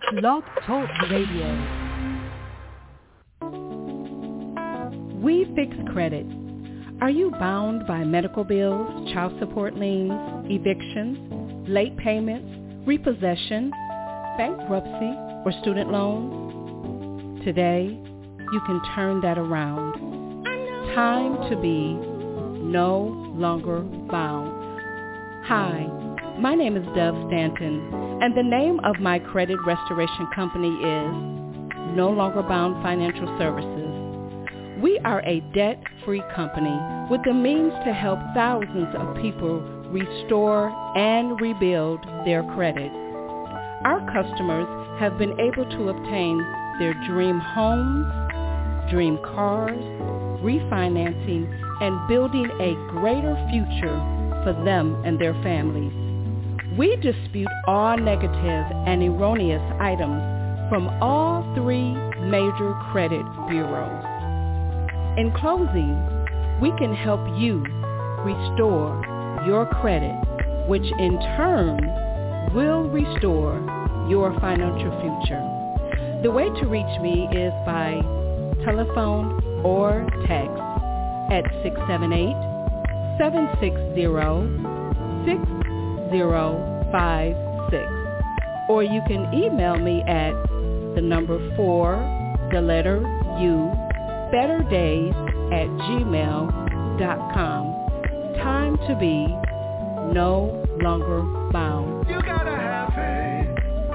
Blog Talk Radio. We Fix Credit. Are you bound by medical bills, child support liens, evictions, late payments, repossession, bankruptcy, or student loans? Today, you can turn that around. Time to be no longer bound. Hi, my name is Dove Stanton, and the name of my credit restoration company is No Longer Bound Financial Services. We are a debt-free company with the means to help thousands of people restore and rebuild their credit. Our customers have been able to obtain their dream homes, dream cars, refinancing, and building a greater future for them and their families. We dispute all negative and erroneous items from all three major credit bureaus. In closing, we can help you restore your credit, which in turn will restore your financial future. The way to reach me is by telephone or text at 678-760-6056, or you can email me at the number 4, the letter U, betterdays@gmail.com. Time to be no longer bound. You gotta have faith.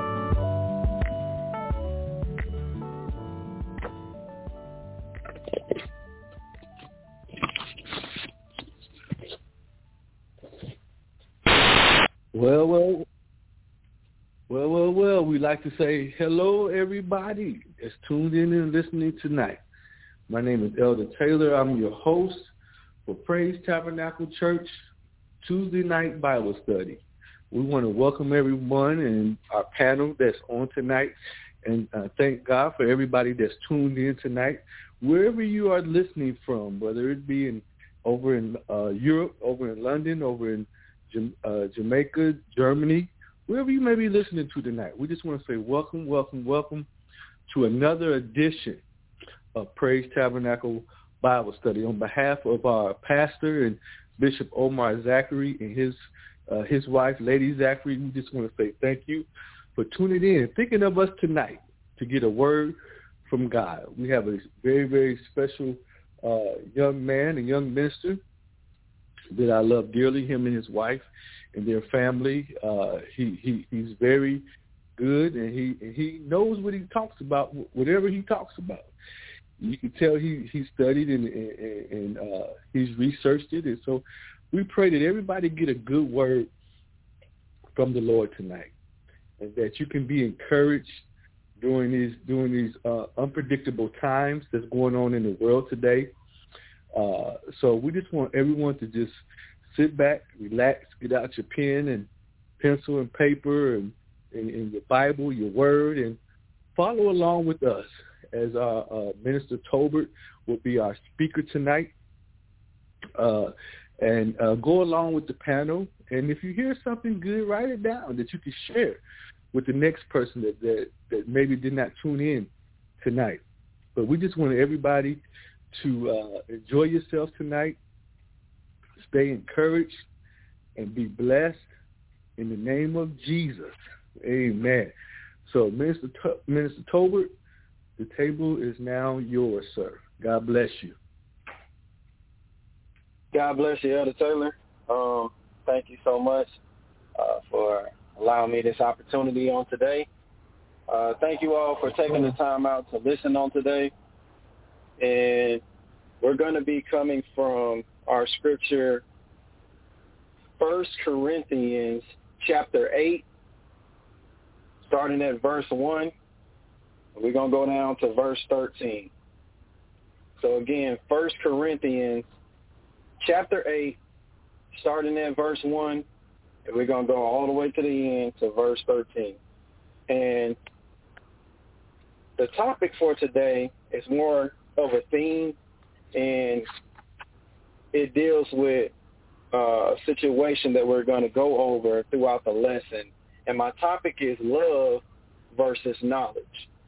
Well, we like to say hello, everybody that's tuned in and listening tonight. My name is Elder Taylor. I'm your host for Praise Tabernacle Church Tuesday night Bible study. We want to welcome everyone and our panel that's on tonight, and thank God for everybody that's tuned in tonight, wherever you are listening from, whether it be over in Europe, over in London, over in Jamaica, Germany, wherever you may be listening to tonight. We just want to say welcome, welcome, welcome to another edition of Praise Tabernacle Bible Study. On behalf of our pastor and Bishop Omar Zachary and his wife, Lady Zachary, we just want to say thank you for tuning in and thinking of us tonight to get a word from God. We have a very, very special young man and young minister that I love dearly, him and his wife and their family. He's very good, and he knows what he talks about, whatever he talks about. You can tell he studied and he's researched it, and so we pray that everybody get a good word from the Lord tonight, and that you can be encouraged during these unpredictable times that's going on in the world today. So we just want everyone to just sit back, relax, get out your pen and pencil and paper and your Bible, your word, and follow along with us as our Minister Tolbert will be our speaker tonight, and go along with the panel. And if you hear something good, write it down that you can share with the next person that maybe did not tune in tonight. But we just want everybody to enjoy yourself tonight, stay encouraged, and be blessed in the name of Jesus. Amen. So, Minister Tolbert, the table is now yours, sir. God bless you. God bless you, Elder Taylor. Thank you so much for allowing me this opportunity on today. Thank you all for taking the time out to listen on today. And we're going to be coming from our scripture, 1 Corinthians chapter 8, starting at verse 1. We're going to go down to verse 13. So again, 1 Corinthians chapter 8, starting at verse 1, and we're going to go all the way to the end to verse 13. And the topic for today is more of a theme, and it deals with a situation that we're going to go over throughout the lesson. And my topic is love versus knowledge.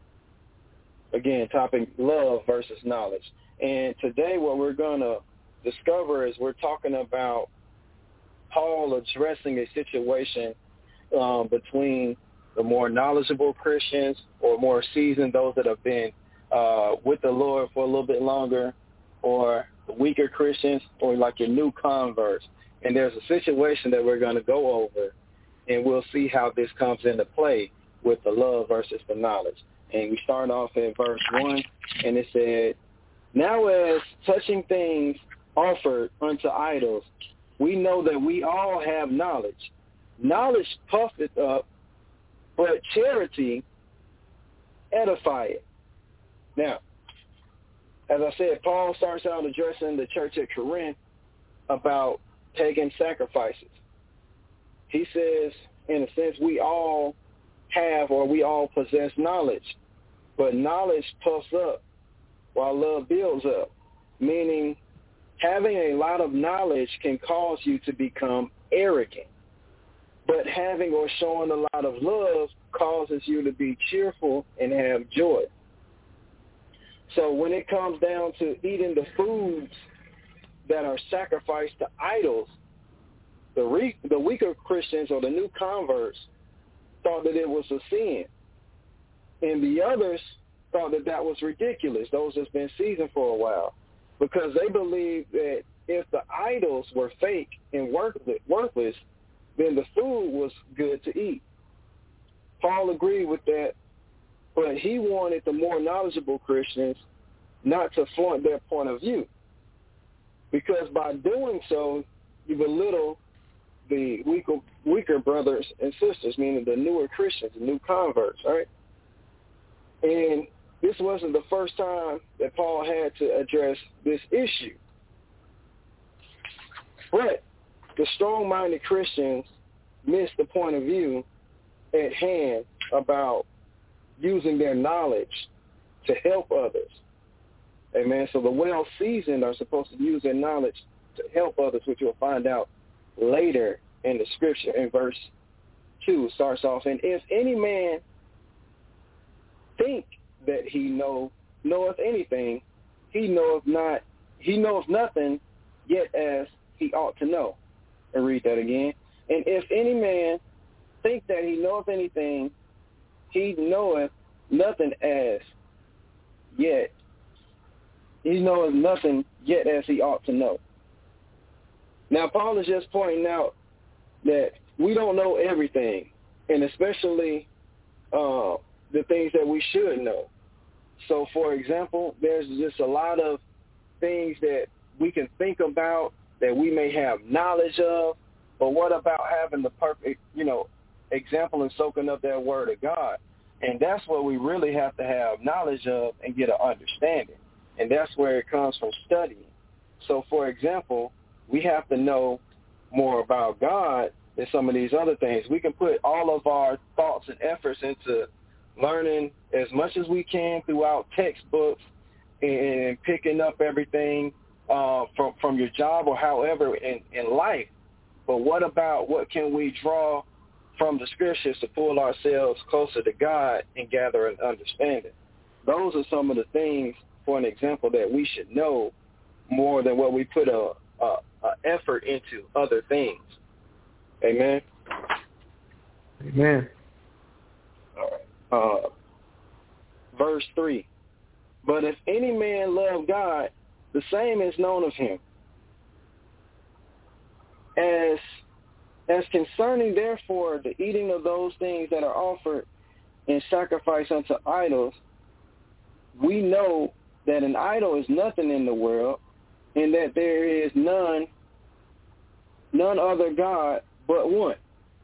Again, topic love versus knowledge. And today what we're going to discover is we're talking about Paul addressing a situation between the more knowledgeable Christians or more seasoned, those that have been with the Lord for a little bit longer, or the weaker Christians, or like your new converts. And there's a situation that we're going to go over, and we'll see how this comes into play with the love versus the knowledge. And we start off at verse 1, and it said, "Now as touching things offered unto idols, we know that we all have knowledge. Knowledge puffeth up, but charity edifieth." Now, as I said, Paul starts out addressing the church at Corinth about pagan sacrifices. He says, in a sense, we all have or we all possess knowledge, but knowledge puffs up while love builds up, meaning having a lot of knowledge can cause you to become arrogant, but having or showing a lot of love causes you to be cheerful and have joy. So when it comes down to eating the foods that are sacrificed to idols, the weaker Christians or the new converts thought that it was a sin. And the others thought that that was ridiculous, those that's been seasoned for a while, because they believed that if the idols were fake and worthless, then the food was good to eat. Paul agreed with that, but he wanted the more knowledgeable Christians not to flaunt their point of view, because by doing so, you belittle the weaker brothers and sisters, meaning the newer Christians, the new converts, right? And this wasn't the first time that Paul had to address this issue. But the strong-minded Christians missed the point of view at hand about using their knowledge to help others. Amen. So the well-seasoned are supposed to use their knowledge to help others, which you'll find out later in the scripture. In verse 2 starts off, "And if any man think that he knoweth anything, he knoweth nothing, yet as he ought to know." And read that again. "And if any man think that he knoweth anything, he knoweth nothing as yet. He knoweth nothing yet as he ought to know." Now, Paul is just pointing out that we don't know everything, and especially the things that we should know. So, for example, there's just a lot of things that we can think about that we may have knowledge of, but what about having the perfect, example and soaking up that word of God? And that's what we really have to have knowledge of and get an understanding. And that's where it comes from studying. So, for example, we have to know more about God than some of these other things. We can put all of our thoughts and efforts into learning as much as we can throughout textbooks and picking up everything from your job or however in life. But what can we draw from the scriptures to pull ourselves closer to God and gather an understanding? Those are some of the things, for an example, that we should know more than what we put a effort into other things. Amen? Amen. All right. Verse 3. "But if any man love God, the same is known of him. As concerning, therefore, the eating of those things that are offered in sacrifice unto idols, we know that an idol is nothing in the world, and that there is none other God but one."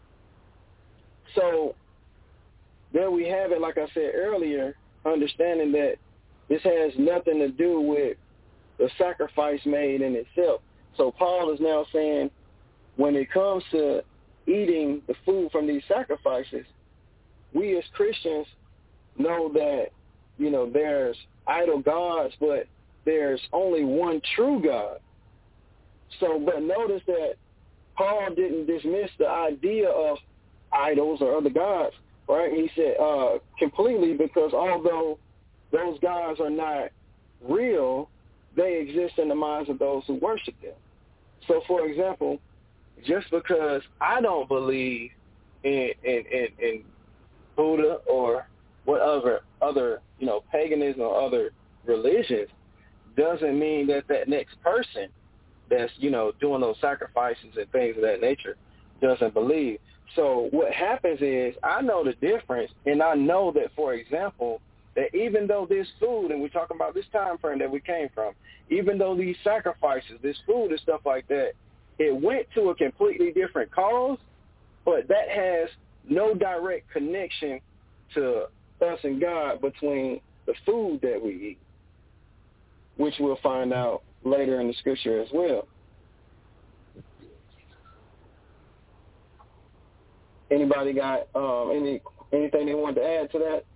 So there we have it, like I said earlier, understanding that this has nothing to do with the sacrifice made in itself. So Paul is now saying, when it comes to eating the food from these sacrifices, we as Christians know that, there's idol gods, but there's only one true God. So, but notice that Paul didn't dismiss the idea of idols or other gods, right? He said completely, because although those gods are not real, they exist in the minds of those who worship them. So, for example, just because I don't believe in Buddha or whatever other paganism or other religions, doesn't mean that next person that's doing those sacrifices and things of that nature doesn't believe. So what happens is I know the difference, and I know that, for example, that even though this food, and we're talking about this time frame that we came from, even though these sacrifices, this food and stuff like that, it went to a completely different cause, but that has no direct connection to us and God between the food that we eat, which we'll find out later in the scripture as well. Anybody got anything they want to add to that?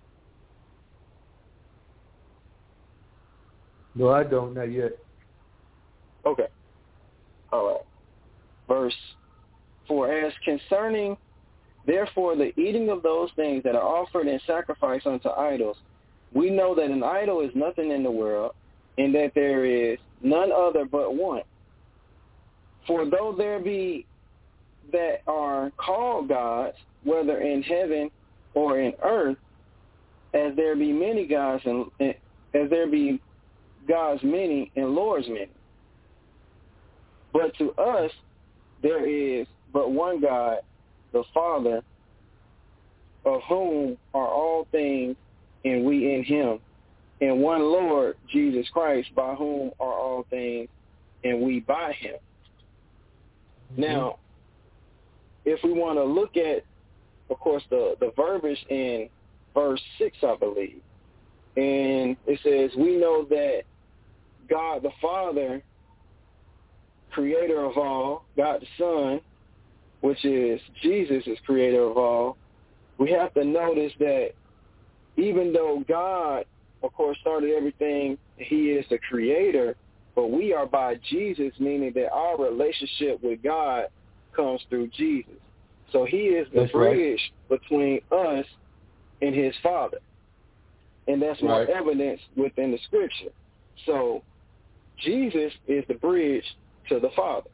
No, I don't, not yet. Okay. All right. Verse 4, as concerning, therefore, the eating of those things that are offered in sacrifice unto idols, we know that an idol is nothing in the world, and that there is none other but one. For though there be that are called gods, whether in heaven or in earth, as there be many gods, and as there be gods many and lords many. But to us there is but one God, the Father, of whom are all things, and we in him, and one Lord, Jesus Christ, by whom are all things, and we by him. Mm-hmm. Now, if we want to look at, of course, the verbiage in verse 6, I believe, and it says, we know that God the Father, creator of all, God the Son, which is Jesus, is creator of all. We have to notice that even though God, of course, started everything, he is the creator, but we are by Jesus, meaning that our relationship with God comes through Jesus. So he is the bridge between us and his Father. And that's more evidence within the scripture. So Jesus is the bridge to the Father.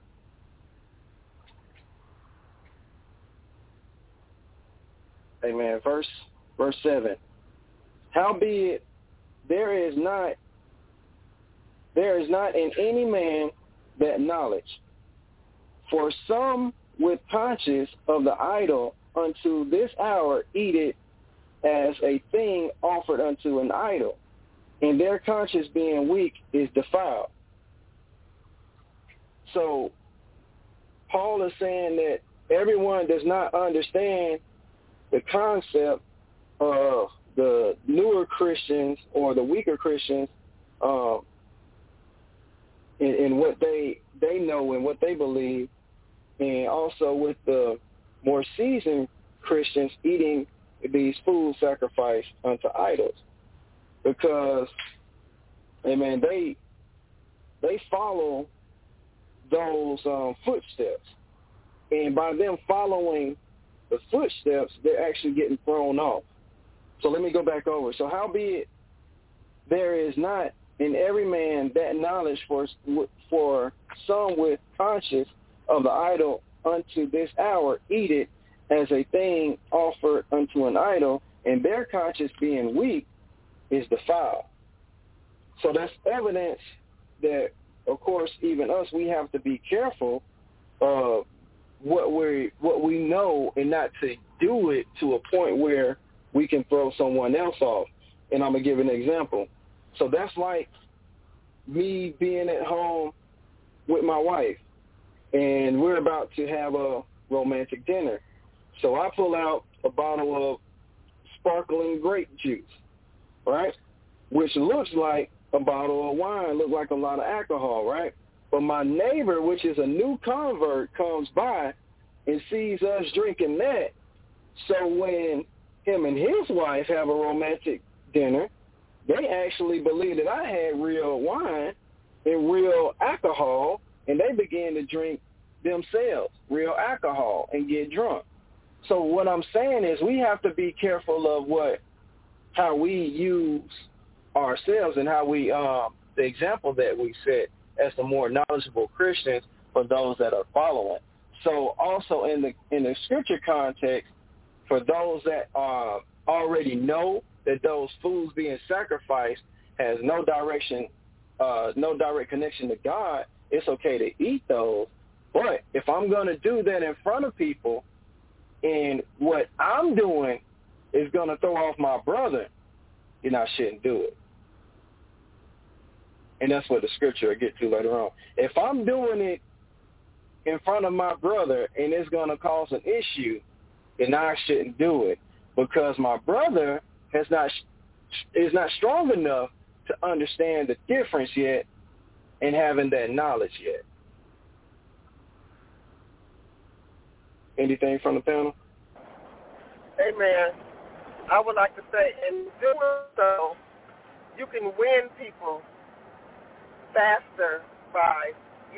Amen. Verse 7. Howbeit there is not in any man that knowledge. For some with conscience of the idol unto this hour eat it as a thing offered unto an idol, and their conscience being weak is defiled. So Paul is saying that everyone does not understand the concept of the newer Christians or the weaker Christians in what they know and what they believe, and also with the more seasoned Christians eating these food sacrificed unto idols, because, amen, they follow those footsteps, and by them following the footsteps, they're actually getting thrown off. So let me go back over. So howbeit there is not in every man that knowledge, for some with conscience of the idol unto this hour eat it as a thing offered unto an idol, and their conscience being weak is defiled. So that's evidence that, of course, even us, we have to be careful of what we know, and not to do it to a point where we can throw someone else off. And I'm going to give an example. So that's like me being at home with my wife, and we're about to have a romantic dinner. So I pull out a bottle of sparkling grape juice, right, which looks like a bottle of wine, looks like a lot of alcohol, right? But my neighbor, which is a new convert, comes by and sees us drinking that. So when him and his wife have a romantic dinner, they actually believe that I had real wine and real alcohol, and they begin to drink themselves real alcohol and get drunk. So what I'm saying is we have to be careful of how we use ourselves and how we the example that we set as the more knowledgeable Christians for those that are following. So also in the scripture context, for those that already know that those foods being sacrificed has no direct connection to God, it's okay to eat those. But if I'm going to do that in front of people and what I'm doing is going to throw off my brother, I shouldn't do it. And that's what the scripture will get to later on. If I'm doing it in front of my brother and it's going to cause an issue, then I shouldn't do it because my brother is not strong enough to understand the difference yet and having that knowledge yet. Anything from the panel? Amen. I would like to say, in doing so, you can win people faster by,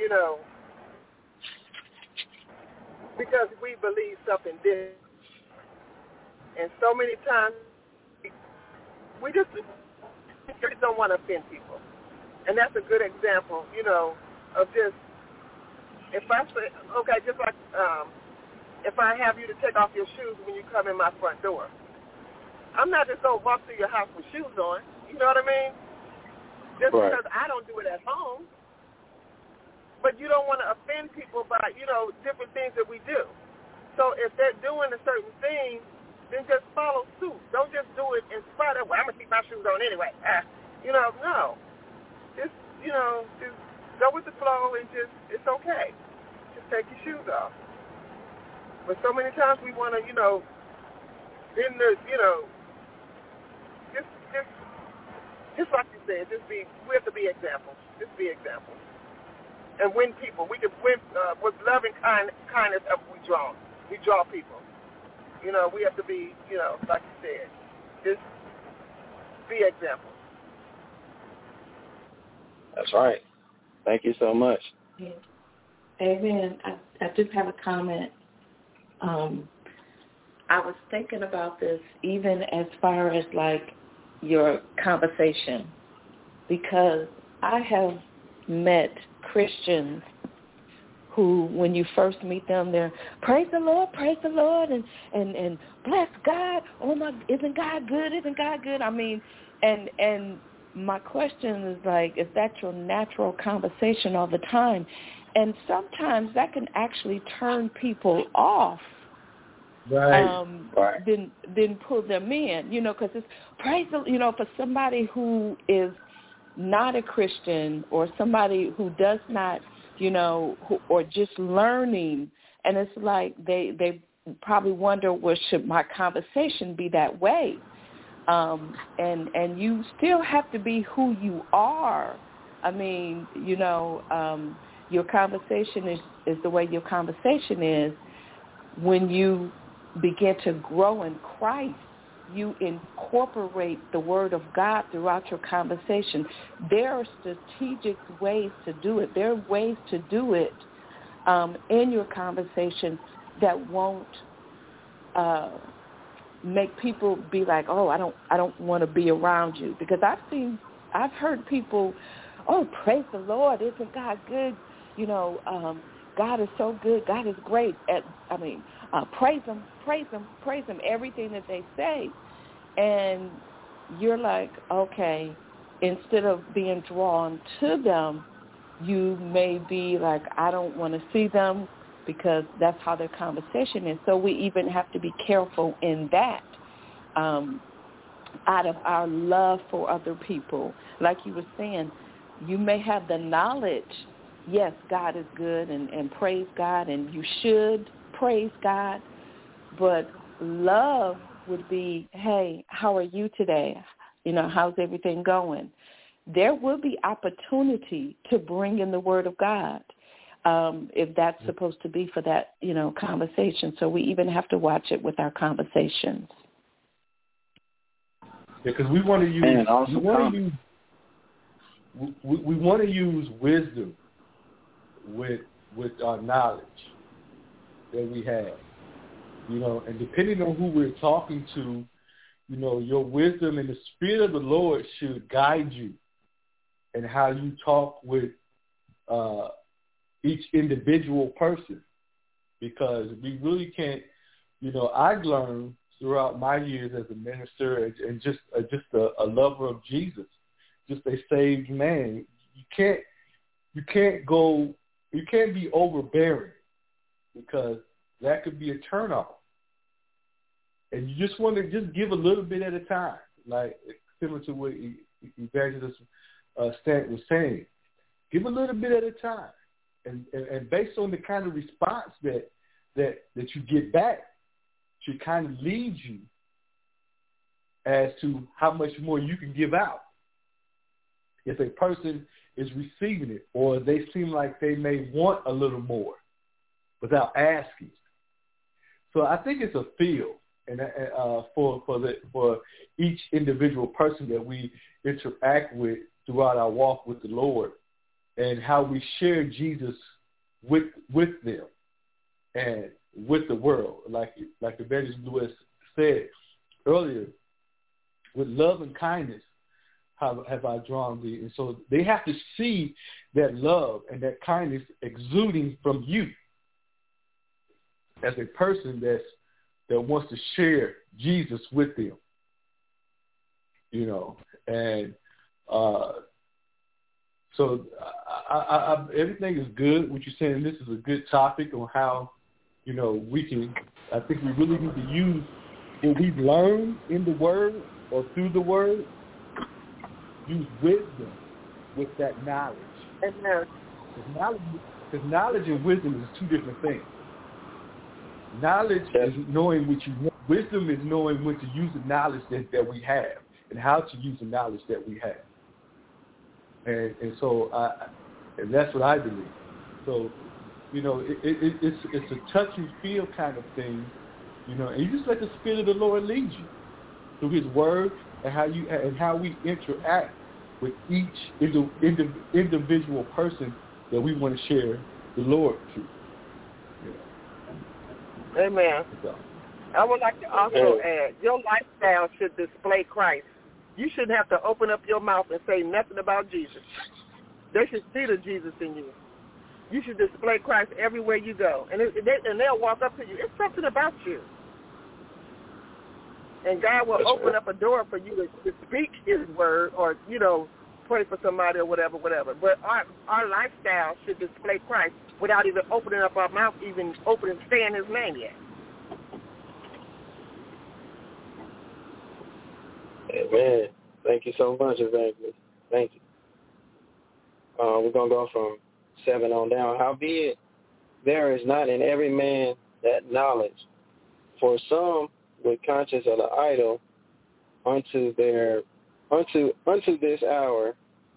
because we believe something different. And so many times, we just don't want to offend people. And that's a good example, of just, if I say, okay, just like if I have you to take off your shoes when you come in my front door, I'm not just going to walk through your house with shoes on. You know what I mean? Just right. Because I don't do it at home. But you don't want to offend people by, different things that we do. So if they're doing a certain thing, then just follow suit. Don't just do it in spite of, well, I'm going to keep my shoes on anyway. No. Just go with the flow and it's okay. Just take your shoes off. But so many times we want to, just like you said, we have to be examples. Just be examples. And win people. We can win with loving kindness. We draw people. We have to be, like you said, just be examples. That's right. Thank you so much. Yeah. Amen. I just have a comment. I was thinking about this even as far as like your conversation, because I have met Christians who, when you first meet them, they're praise the Lord, and bless God. Oh my, isn't God good? I mean, and my question is like, is that your natural conversation all the time? And sometimes that can actually turn people off. Right. Then pull them in, because it's praise the, for somebody who is not a Christian or somebody who does not, or just learning, and it's like they probably wonder, well, should my conversation be that way? And you still have to be who you are. I mean, your conversation is the way your conversation is. When you begin to grow in Christ, you incorporate the Word of God throughout your conversation. There are strategic ways to do it. There are ways to do it in your conversation that won't make people be like, oh, I don't want to be around you. Because I've heard people, oh, praise the Lord, isn't God good? God is so good. God is great. Praise him, everything that they say. And you're like, okay, instead of being drawn to them, you may be like, I don't want to see them because that's how their conversation is. So we even have to be careful in that out of our love for other people. Like you were saying, you may have the knowledge, yes, God is good and praise God, and you should praise God, but love would be, hey, how are you today? How's everything going? There will be opportunity to bring in the Word of God if that's supposed to be for that, conversation. So we even have to watch it with our conversations. Yeah, because we want to use, we want to use wisdom with our knowledge that we have. you know, and depending on who we're talking to, you know, your wisdom and the Spirit of the Lord should guide you in how you talk with each individual person, because we really can't, you know, I've learned throughout my years as a minister and just a lover of Jesus, just a saved man. You can't be overbearing, because that could be a turnoff. And you just want to just give a little bit at a time, like similar to what Evangelist Stant was saying. Give a little bit at a time, and based on the kind of response that you get back, should kind of lead you as to how much more you can give out. If a person is receiving it, or they seem like they may want a little more without asking. So I think it's a feel, and for each individual person that we interact with throughout our walk with the Lord, and how we share Jesus with them and with the world, like Evangelist Lewis said earlier, with love and kindness have I drawn thee. And so they have to see that love and that kindness exuding from you as a person that wants to share Jesus with them, you know. And so everything is good. What you're saying, this is a good topic on how, you know, I think we really need to use what we've learned in the Word or through the Word, use wisdom with that knowledge. Because knowledge and wisdom is two different things. Knowledge is knowing what you want. Wisdom is knowing when to use the knowledge that we have and how to use the knowledge that we have. And so and that's what I believe. So, you know, it's a touch and feel kind of thing, you know, and you just let the Spirit of the Lord lead you through His Word and how we interact with each individual person that we want to share the Lord to. You know. Amen. So. I would like to also add, your lifestyle should display Christ. You shouldn't have to open up your mouth and say nothing about Jesus. They should see the Jesus in you. You should display Christ everywhere you go. And they'll walk up to you. It's something about you. And God will open up a door for you to speak His word, or, you know, pray for somebody or whatever. But our lifestyle should display Christ without even opening up our mouth, saying His name yet. Amen. Thank you so much, Evangelist. Thank you. We're going to go from 7 on down. Howbeit, there is not in every man that knowledge. For some, with conscience of the idol, unto this hour,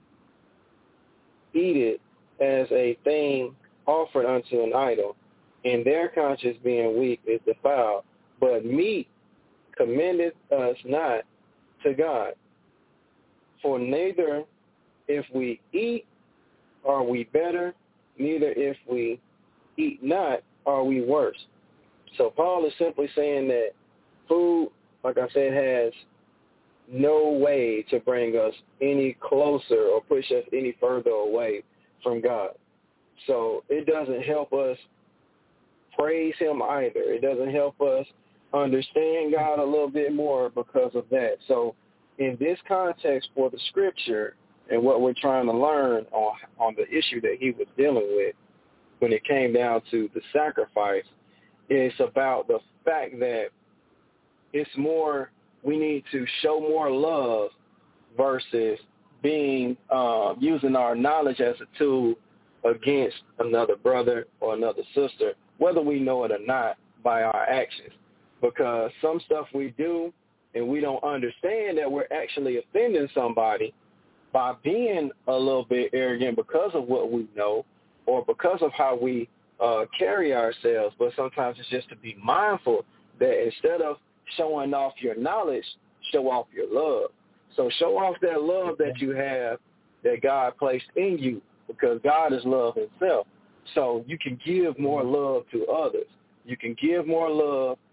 eat it as a thing offered unto an idol, and their conscience being weak is defiled. But meat commendeth us not to God. For neither if we eat are we better, neither if we eat not are we worse. So Paul is simply saying that food, like I said, has no way to bring us any closer or push us any further away from God. So it doesn't help us praise Him either. It doesn't help us understand God a little bit more because of that. So in this context for the scripture and what we're trying to learn on the issue that he was dealing with when it came down to the sacrifice, it's about the fact that it's more, we need to show more love versus being using our knowledge as a tool against another brother or another sister, whether we know it or not, by our actions. Because some stuff we do and we don't understand that we're actually offending somebody by being a little bit arrogant because of what we know or because of how we carry ourselves. But sometimes it's just to be mindful that instead of showing off your knowledge, show off your love. So show off that love that you have that God placed in you, because God is love Himself. So you can give more love to others. You can give more love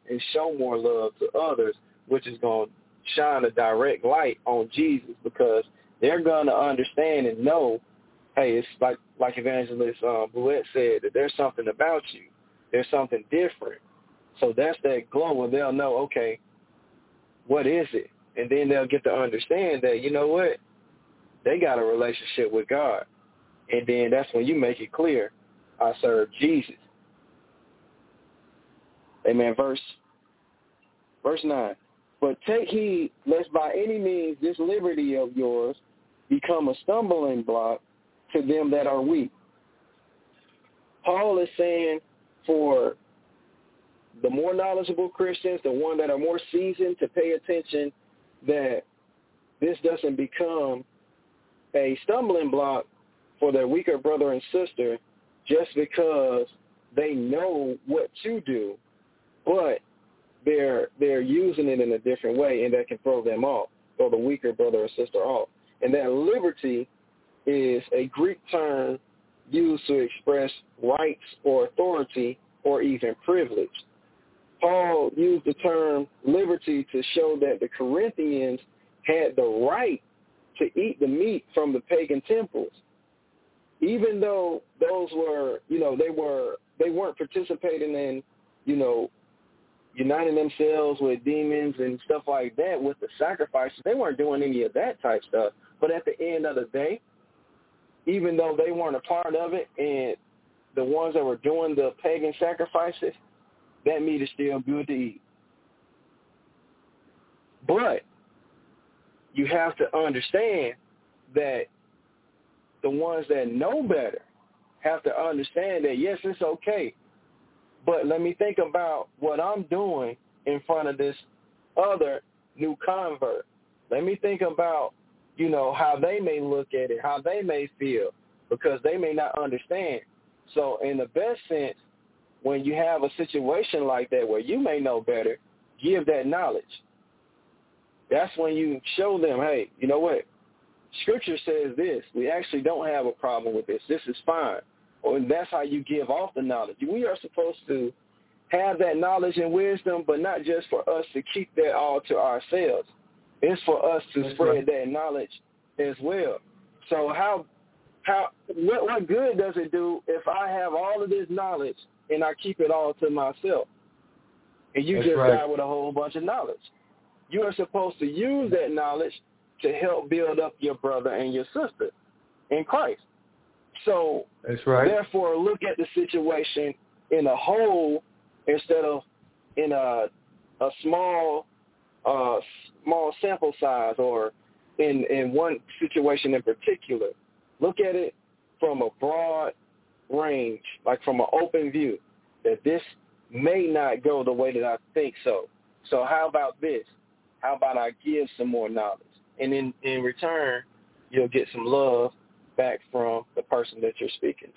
and show more love to others, which is going to shine a direct light on Jesus, because they're going to understand and know, hey, it's like Evangelist Bouette said, that there's something about you. There's something different. So that's that glow where they'll know, okay, what is it? And then they'll get to understand that, you know what, they got a relationship with God. And then that's when you make it clear, I serve Jesus. Amen. Verse 9. But take heed lest by any means this liberty of yours become a stumbling block to them that are weak. Paul is saying for the more knowledgeable Christians, the one that are more seasoned, to pay attention that this doesn't become a stumbling block for their weaker brother and sister just because they know what to do, but they're using it in a different way, and that can throw them off, throw the weaker brother or sister off. And that liberty is a Greek term used to express rights or authority or even privilege. Paul used the term liberty to show that the Corinthians had the right to eat the meat from the pagan temples, even though those were, they weren't participating in, uniting themselves with demons and stuff like that with the sacrifices. They weren't doing any of that type stuff. But at the end of the day, even though they weren't a part of it, and the ones that were doing the pagan sacrifices, that meat is still good to eat. But you have to understand that the ones that know better have to understand that, yes, it's okay, but let me think about what I'm doing in front of this other new convert. Let me think about, how they may look at it, how they may feel, because they may not understand. So in the best sense, when you have a situation like that where you may know better, give that knowledge. That's when you show them, hey, you know what? Scripture says this. We actually don't have a problem with this. This is fine. And that's how you give off the knowledge. We are supposed to have that knowledge and wisdom, but not just for us to keep that all to ourselves. It's for us to spread that knowledge as well. So what good does it do if I have all of this knowledge and I keep it all to myself? And you die with a whole bunch of knowledge. You are supposed to use that knowledge to help build up your brother and your sister in Christ. So therefore, look at the situation in a whole instead of in a small sample size or in one situation in particular. Look at it from a broad range, like from an open view, that this may not go the way that I think so. So how about this? How about I give some more knowledge? And in return, you'll get some love back from the person that you're speaking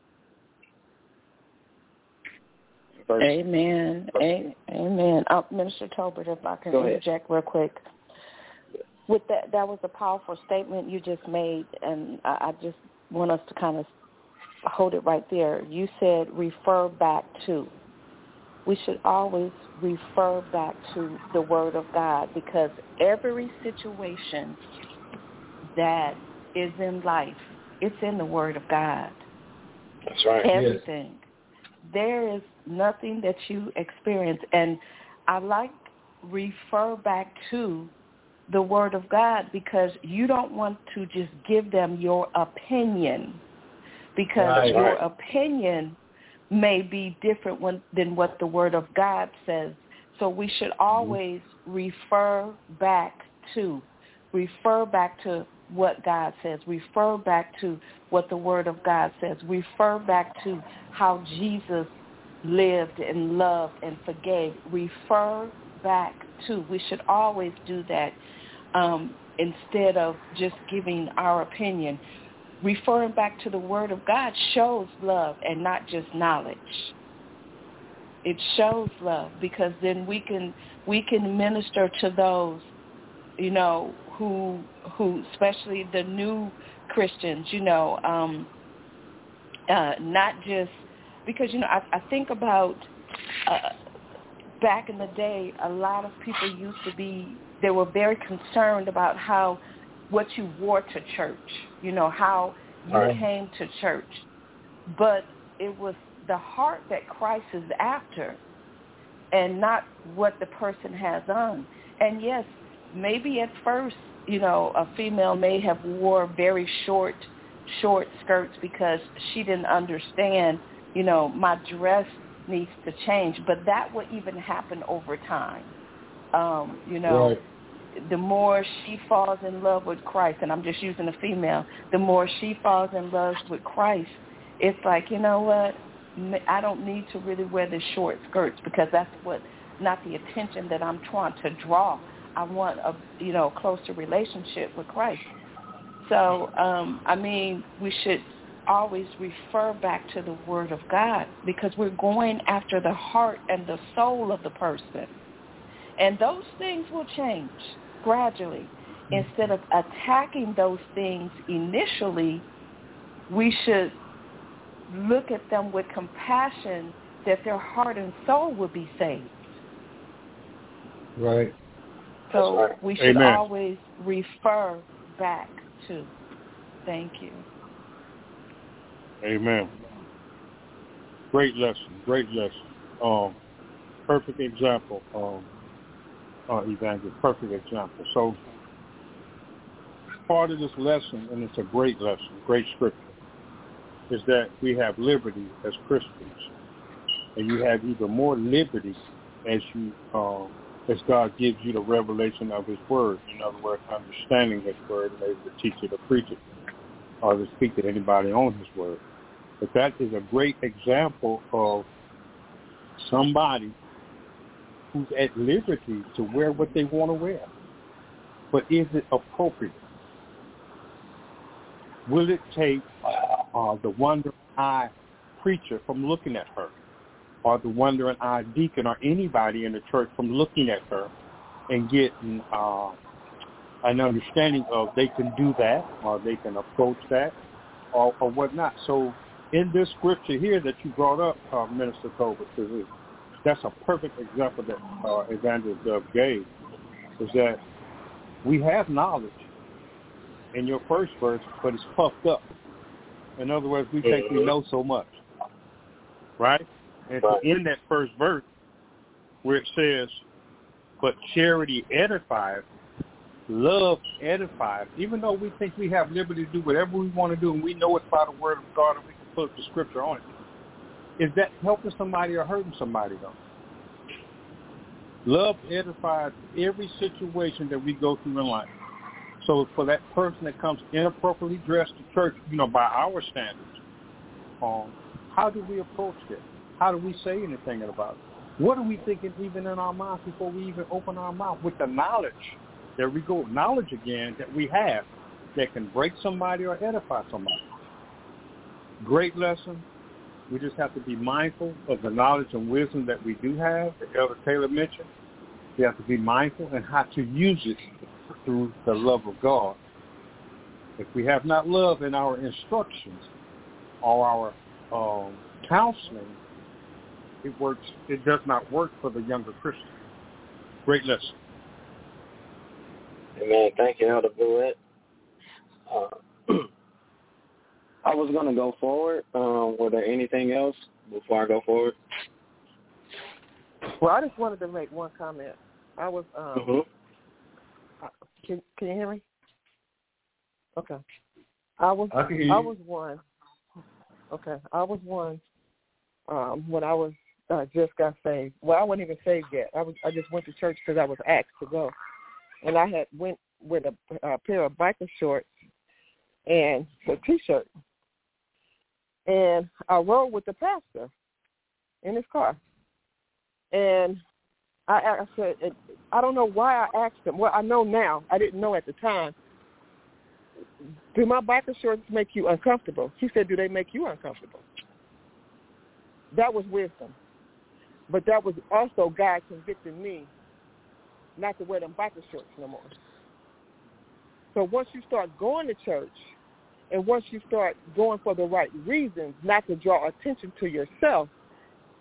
to. Amen. Amen. Minister Tolbert, if I can interject real quick. With that was a powerful statement you just made, and I just want us to kind of hold it right there. You said refer back to. We should always refer back to the Word of God, because every situation that is in life, it's in the Word of God. That's right. Everything. Yes. There is nothing that you experience. And I like refer back to the Word of God, because you don't want to just give them your opinion, because your opinion may be different than what the Word of God says. So we should always refer back to what God says. Refer back to what the Word of God says. Refer back to how Jesus lived and loved and forgave. Refer back to. We should always do that instead of just giving our opinion. Referring back to the Word of God shows love and not just knowledge. It shows love, because then we can minister to those, who especially the new Christians, not just because, I think about back in the day, a lot of people they were very concerned about what you wore to church, how you came to church. But it was the heart that Christ is after and not what the person has on. And yes, maybe at first, a female may have wore very short skirts because she didn't understand, my dress needs to change. But that will even happen over time. Right. The more she falls in love with Christ, and I'm just using a female, the more she falls in love with Christ, it's like, you know what, I don't need to really wear the short skirts because that's not the attention that I'm trying to draw. I want a, closer relationship with Christ. So, we should always refer back to the Word of God because we're going after the heart and the soul of the person. And those things will change gradually. Instead of attacking those things initially, we should look at them with compassion that their heart and soul will be saved. Right. So we should always refer back to. Thank you. Amen. Great lesson. Perfect example, Evangelist. Perfect example. So part of this lesson, and it's a great lesson, great scripture, is that we have liberty as Christians, and you have even more liberty as God gives you the revelation of His Word. In other words, understanding His Word and able to teach it or preach it, or to speak to anybody on His Word. But that is a great example of somebody who's at liberty to wear what they want to wear. But is it appropriate? Will it take the wandering-eye preacher from looking at her, or the wandering-eye deacon, or anybody in the church from looking at her and getting an understanding of they can do that, or they can approach that, or whatnot? So in this scripture here that you brought up, Minister Tobit, that's a perfect example that Evangelist Dove gave, is that we have knowledge in your first verse, but it's puffed up. In other words, we think we know so much, right? And in that first verse, where it says, but charity edifies, love edifies, even though we think we have liberty to do whatever we want to do, and we know it's by the Word of God, and we can put the scripture on it, is that helping somebody or hurting somebody, though? Love edifies every situation that we go through in life. So for that person that comes inappropriately dressed to church, by our standards, how do we approach it? How do we say anything about it? What are we thinking even in our minds before we even open our mouth with the knowledge? There we go, knowledge again that we have that can break somebody or edify somebody. Great lesson. We just have to be mindful of the knowledge and wisdom that we do have, that Elder Taylor mentioned. We have to be mindful and how to use it through the love of God. If we have not love in our instructions or our counseling, it does not work for the younger Christian. Great lesson. Amen. Thank you, Elder Blewett. I was going to go forward. Were there anything else before I go forward? Well, I just wanted to make one comment. I was Can you hear me? Okay. I was one. Okay. I was one when I was just got saved. Well, I wasn't even saved yet. I just went to church because I was asked to go, and I had went with a pair of biker shorts and a T-shirt, and I rode with the pastor in his car, and I said, I don't know why I asked him. Well, I know now. I didn't know at the time. Do my biker shorts make you uncomfortable? He said, do they make you uncomfortable? That was wisdom. But that was also God convicting me not to wear them biker shorts no more. So once you start going to church, and once you start going for the right reasons, not to draw attention to yourself,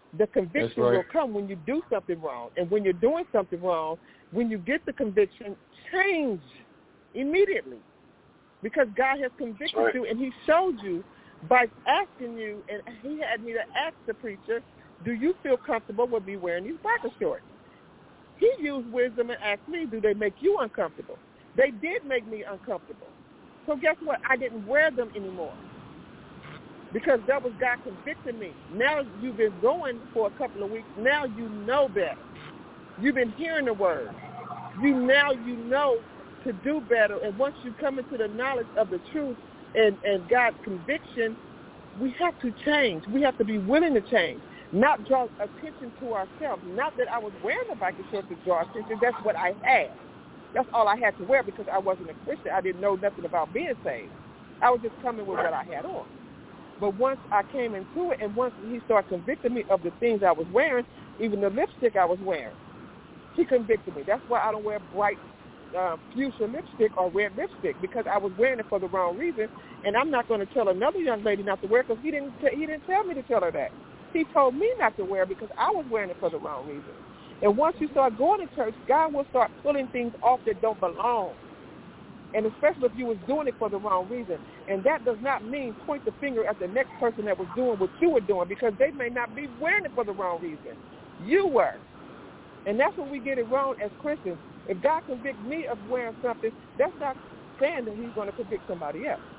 The conviction will come when you do something wrong. And when you're doing something wrong, when you get the conviction, change immediately. Because God has convicted you, and he showed you by asking you, and he had me to ask the preacher, do you feel comfortable with me wearing these biker shorts? He used wisdom and asked me, do they make you uncomfortable? They did make me uncomfortable. So guess what? I didn't wear them anymore because that was God convicting me. Now you've been going for a couple of weeks. Now you know better. You've been hearing the word. You know to do better. And once you come into the knowledge of the truth and God's conviction, we have to change. We have to be willing to change, not draw attention to ourselves. Not that I was wearing a biker short to draw attention. That's what I had. That's all I had to wear because I wasn't a Christian. I didn't know nothing about being saved. I was just coming with what I had on. But once I came into it and once he started convicting me of the things I was wearing, even the lipstick I was wearing, he convicted me. That's why I don't wear bright fuchsia lipstick or red lipstick because I was wearing it for the wrong reason. And I'm not going to tell another young lady not to wear it because he didn't tell me to tell her that. He told me not to wear it because I was wearing it for the wrong reason. And once you start going to church, God will start pulling things off that don't belong. And especially if you was doing it for the wrong reason. And that does not mean point the finger at the next person that was doing what you were doing because they may not be wearing it for the wrong reason. You were. And that's when we get it wrong as Christians. If God convicts me of wearing something, that's not saying that he's going to convict somebody else.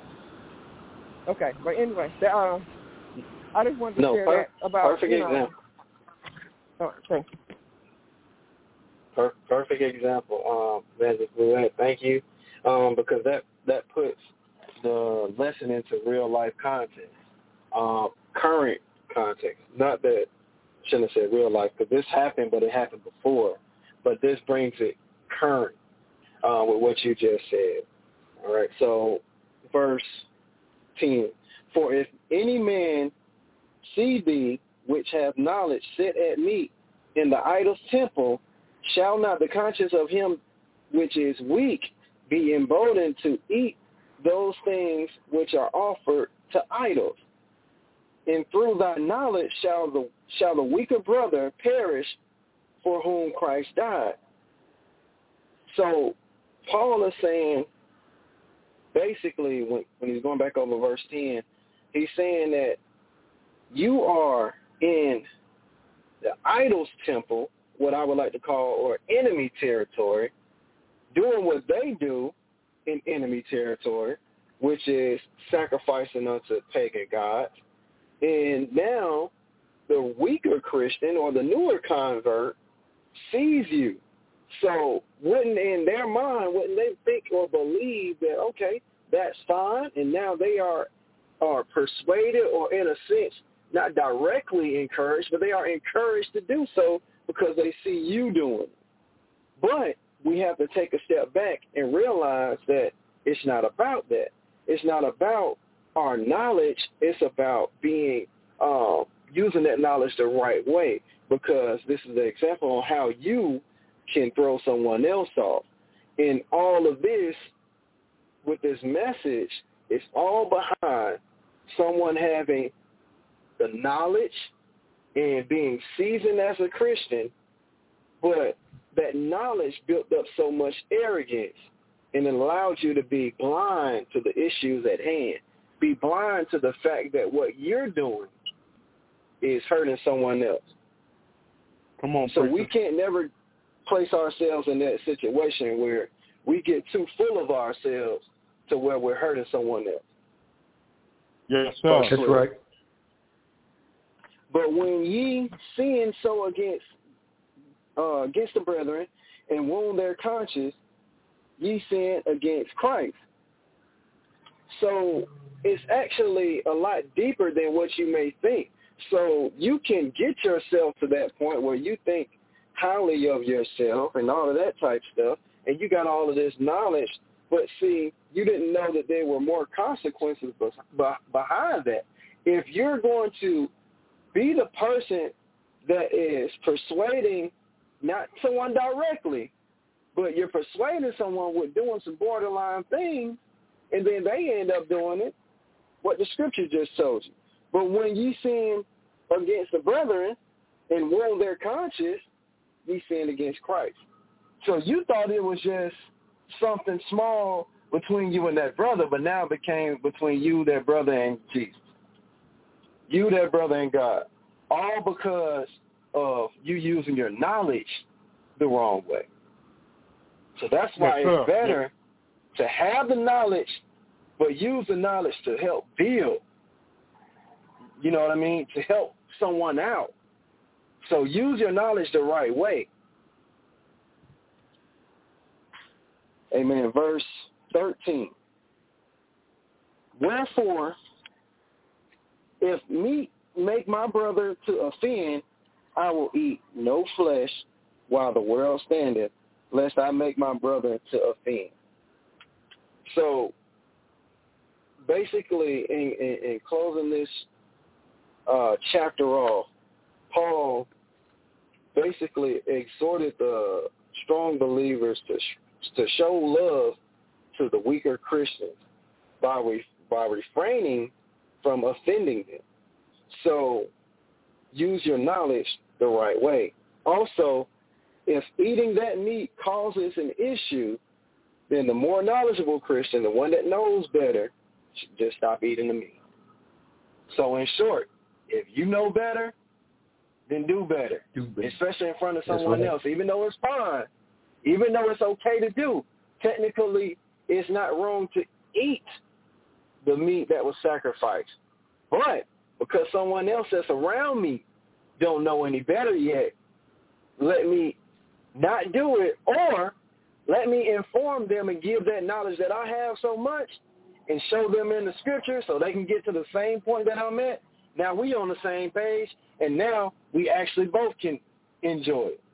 Okay, but anyway, I just wanted to share that about, perfect example. All right, thank you. Perfect example, thank you, because that puts the lesson into real life context, current context. Not that I shouldn't have said real life because this happened, but it happened before. But this brings it current with what you just said. All right, so verse 10: For if any man see thee, which have knowledge, sit at meat in the idol's temple, shall not the conscience of him which is weak be emboldened to eat those things which are offered to idols? And through thy knowledge shall the weaker brother perish for whom Christ died. So Paul is saying, basically, when he's going back over verse 10, he's saying that you are in the idol's temple, what I would like to call, or enemy territory, doing what they do in enemy territory, which is sacrificing unto pagan gods. And now the weaker Christian or the newer convert sees you. So in their mind, wouldn't they think or believe that, okay, that's fine, and now they are persuaded or in a sense not directly encouraged, but they are encouraged to do so because they see you doing it. But we have to take a step back and realize that it's not about that. It's not about our knowledge. It's about being using that knowledge the right way, because this is an example on how you can throw someone else off. And all of this, with this message, it's all behind someone having the knowledge and being seasoned as a Christian, but that knowledge built up so much arrogance and it allowed you to be blind to the issues at hand, be blind to the fact that what you're doing is hurting someone else. Come on, so preacher. We can't never place ourselves in that situation where we get too full of ourselves to where we're hurting someone else. Yes, sir. That's right. But when ye sin so against the brethren and wound their conscience, ye sin against Christ. So it's actually a lot deeper than what you may think. So you can get yourself to that point where you think highly of yourself and all of that type stuff, and you got all of this knowledge, but see, you didn't know that there were more consequences behind that. If you're going to be the person that is persuading not someone directly, but you're persuading someone with doing some borderline things, and then they end up doing it, what the scripture just told you. But when you sin against the brethren and wound their conscience, ye sinned against Christ. So you thought it was just something small between you and that brother, but now it became between you, that brother, and Jesus. You, that brother, and God. All because of you using your knowledge the wrong way. So that's why it's better to have the knowledge, but use the knowledge to help build. You know what I mean? To help someone out. So use your knowledge the right way. Amen. Verse 13. Wherefore, if meat make my brother to offend, I will eat no flesh while the world standeth, lest I make my brother to offend. So, basically, in closing this chapter off, Paul basically exhorted the strong believers to show love to the weaker Christians by refraining from offending them. So use your knowledge the right way. Also, if eating that meat causes an issue, then the more knowledgeable Christian, the one that knows better, should just stop eating the meat. So in short, if you know better, then do better. Especially in front of someone else, even though it's fine, even though it's okay to do. Technically, it's not wrong to eat the meat that was sacrificed. But because someone else that's around me don't know any better yet, let me not do it, or let me inform them and give that knowledge that I have so much and show them in the scripture so they can get to the same point that I'm at. Now we on the same page, and now we actually both can enjoy it.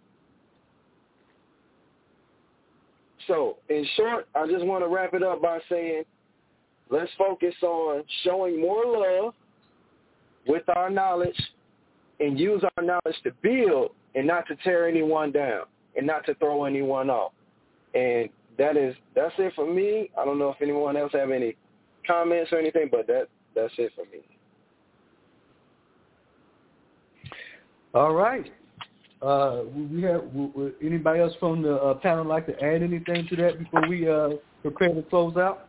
So, in short, I just want to wrap it up by saying, let's focus on showing more love with our knowledge and use our knowledge to build and not to tear anyone down and not to throw anyone off. And that's it for me. I don't know if anyone else have any comments or anything, but that's it for me. All right. We have anybody else from the panel like to add anything to that before we prepare to close out?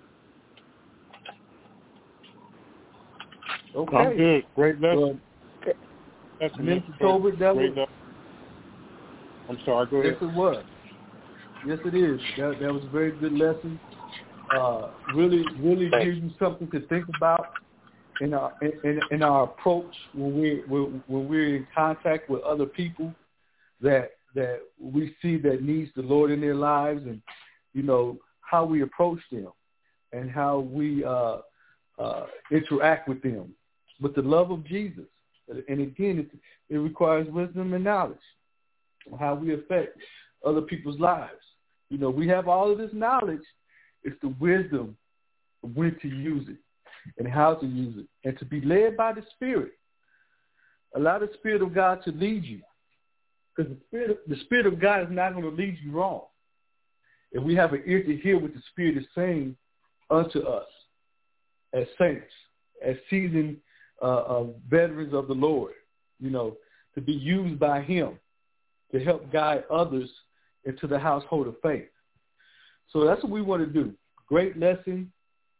Okay. I'm good. Great lesson. Mr. Tolbert, that was. I'm sorry. Go ahead. Yes, it was. Yes, it is. That was a very good lesson. Really gives you something to think about in our approach when we're in contact with other people that we see that needs the Lord in their lives, and how we approach them and how we interact with them with the love of Jesus. And again, it requires wisdom and knowledge on how we affect other people's lives. We have all of this knowledge. It's the wisdom of when to use it and how to use it, and to be led by the Spirit. Allow the Spirit of God to lead you, because the Spirit of God is not going to lead you wrong. If we have an ear to hear what the Spirit is saying unto us as saints, as seasoned veterans of the Lord, to be used by Him to help guide others into the household of faith. So that's what we want to do. Great lesson.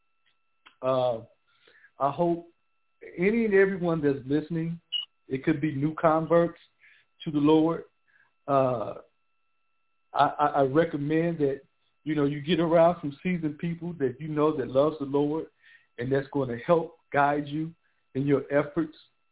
I hope any and everyone that's listening, it could be new converts to the Lord. I recommend that, you get around some seasoned people that that loves the Lord, and that's going to help guide you in your efforts,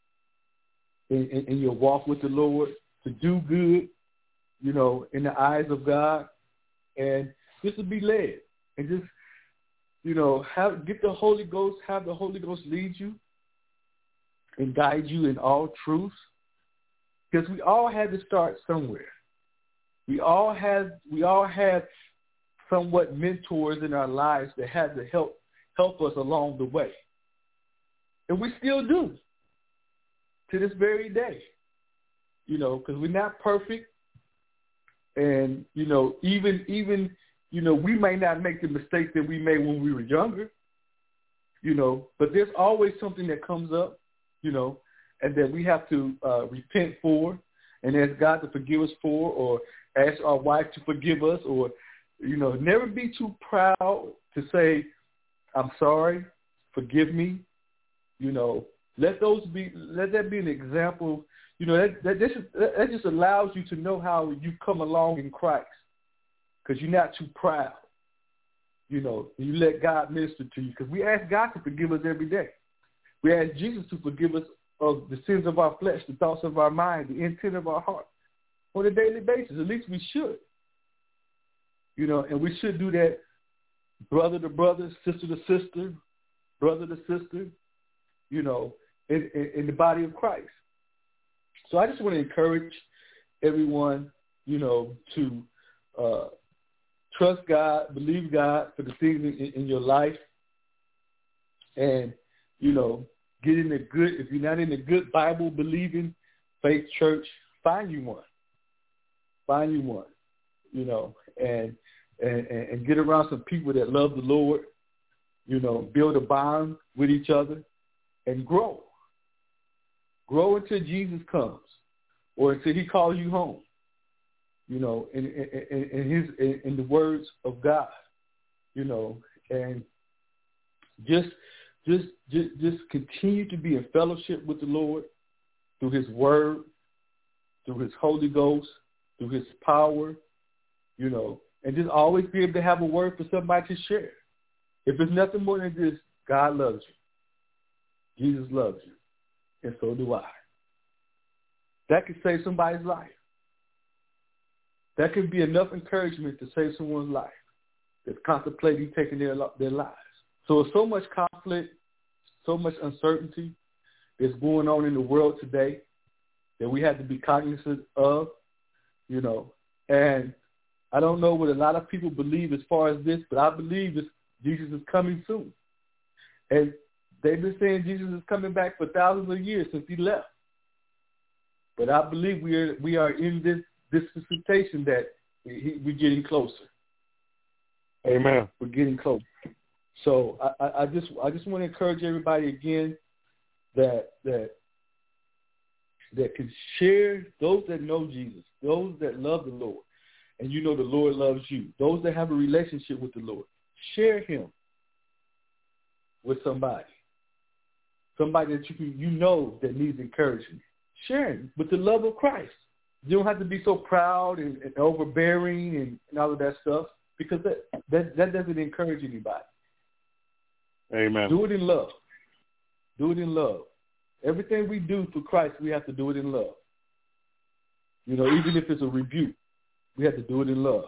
in your walk with the Lord, to do good, in the eyes of God, and just to be led, and just, get the Holy Ghost, have the Holy Ghost lead you and guide you in all truth, because we all had to start somewhere. We all had somewhat mentors in our lives that had to help us along the way. And we still do to this very day, because we're not perfect. And, even we may not make the mistakes that we made when we were younger, but there's always something that comes up, and that we have to repent for and ask God to forgive us for, or ask our wife to forgive us, or, never be too proud to say, I'm sorry, forgive me. Let that be an example. That just allows you to know how you come along in Christ, because you're not too proud. You let God minister to you, because we ask God to forgive us every day. We ask Jesus to forgive us of the sins of our flesh, the thoughts of our mind, the intent of our heart on a daily basis. At least we should. And we should do that brother to brother, sister to sister, brother to sister, in the body of Christ. So I just want to encourage everyone, to trust God, believe God for the things in your life, and, get in a good, if you're not in a good Bible-believing faith church, find you one. Find you one, and get around some people that love the Lord, build a bond with each other and grow. Grow until Jesus comes, or until he calls you home, in the words of God, and just continue to be in fellowship with the Lord through his word, through his Holy Ghost, through his power, and just always be able to have a word for somebody to share. If it's nothing more than this, God loves you. Jesus loves you. And so do I. That could save somebody's life. That could be enough encouragement to save someone's life that's contemplating taking their lives. So there's so much conflict, so much uncertainty that's going on in the world today that we have to be cognizant of, and I don't know what a lot of people believe as far as this, but I believe Jesus is coming soon. And they've been saying Jesus is coming back for thousands of years since he left. But I believe we are in this dispensation that we're getting closer. Amen. We're getting closer. So I just want to encourage everybody again that can share, those that know Jesus, those that love the Lord, and the Lord loves you, those that have a relationship with the Lord, share him with somebody that that needs encouragement. Share him with the love of Christ. You don't have to be so proud and overbearing and all of that stuff, because that doesn't encourage anybody. Amen. Do it in love. Do it in love. Everything we do for Christ, we have to do it in love. Even if it's a rebuke, we have to do it in love.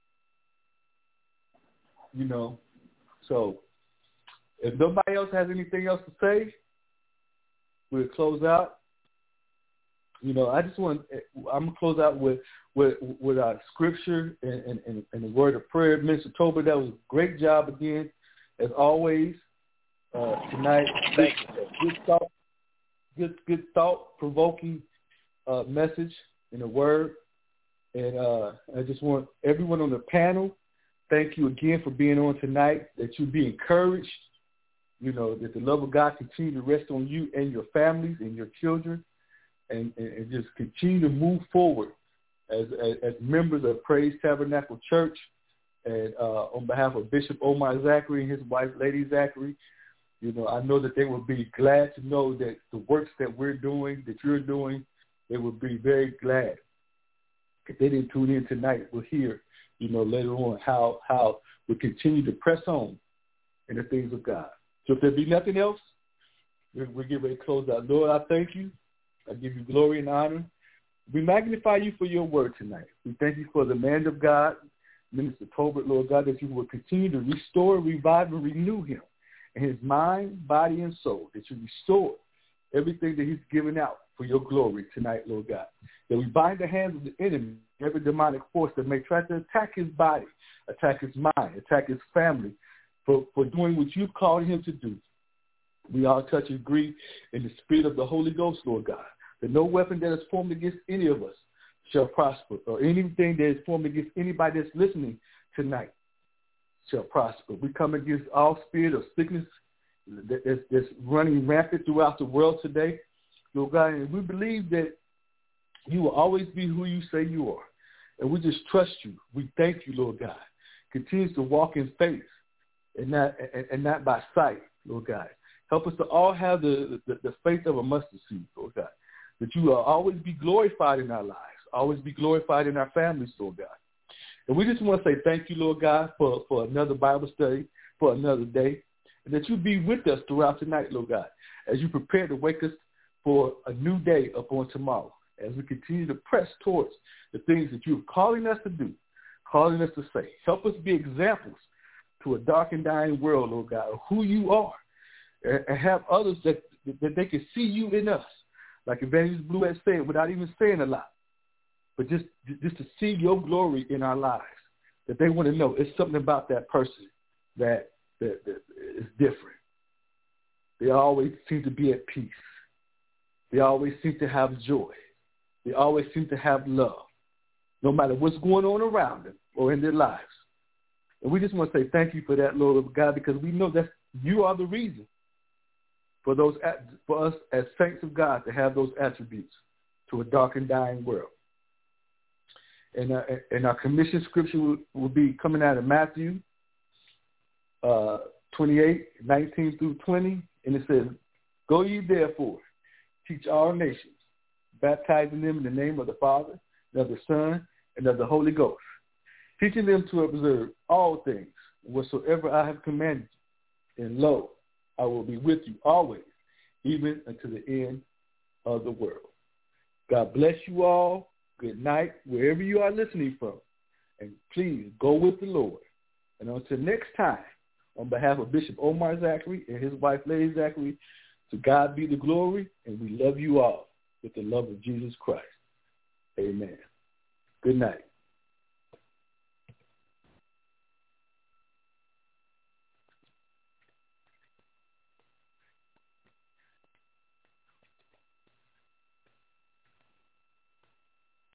So if nobody else has anything else to say, we'll close out. I'm going to close out with our scripture and the word of prayer. Mr. Tolbert, that was a great job again, as always, tonight. Thank you. Good thought-provoking message in the word. And I just want everyone on the panel, thank you again for being on tonight, that you be encouraged, that the love of God continue to rest on you and your families and your children, and just continue to move forward as members of Praise Tabernacle Church. And on behalf of Bishop Omar Zachary and his wife, Lady Zachary, I know that they will be glad to know that the works that we're doing, that you're doing, they will be very glad. If they didn't tune in tonight, we'll hear, later on how we continue to press on in the things of God. So if there be nothing else, we'll get ready to close out. Lord, I thank you. I give you glory and honor. We magnify you for your word tonight. We thank you for the man of God, Minister Tolbert, Lord God, that you will continue to restore, revive, and renew him in his mind, body, and soul, that you restore everything that he's given out for your glory tonight, Lord God. That we bind the hands of the enemy, every demonic force that may try to attack his body, attack his mind, attack his family, for doing what you've called him to do. We all touch and agree in the spirit of the Holy Ghost, Lord God, that no weapon that is formed against any of us shall prosper, or anything that is formed against anybody that's listening tonight shall prosper. We come against all spirit of sickness that's running rampant throughout the world today. Lord God, and we believe that you will always be who you say you are. And we just trust you. We thank you, Lord God. Continue to walk in faith and not by sight, Lord God. Help us to all have the faith of a mustard seed, Lord God, that you will always be glorified in our lives, always be glorified in our families, Lord God. And we just want to say thank you, Lord God, for another Bible study, for another day, and that you be with us throughout the night, Lord God, as you prepare to wake us for a new day upon tomorrow, as we continue to press towards the things that you're calling us to do, calling us to say. Help us be examples to a dark and dying world, Lord God, of who you are, and have others that they can see you in us, like Evangelist Blue has said, without even saying a lot, but just to see your glory in our lives, that they want to know it's something about that person that is different. They always seem to be at peace. They always seem to have joy. They always seem to have love, no matter what's going on around them or in their lives. And we just want to say thank you for that, Lord God, because we know that you are the reason for us as saints of God to have those attributes to a dark and dying world. And our commission scripture will be coming out of Matthew 28:19 through 20, and it says, "Go ye therefore, teach all nations, baptizing them in the name of the Father, and of the Son, and of the Holy Ghost, teaching them to observe all things whatsoever I have commanded you. And lo, I will be with you always, even unto the end of the world." God bless you all. Good night, wherever you are listening from. And please go with the Lord. And until next time, on behalf of Bishop Omar Zachary and his wife, Lady Zachary, to God be the glory, and we love you all with the love of Jesus Christ. Amen. Good night.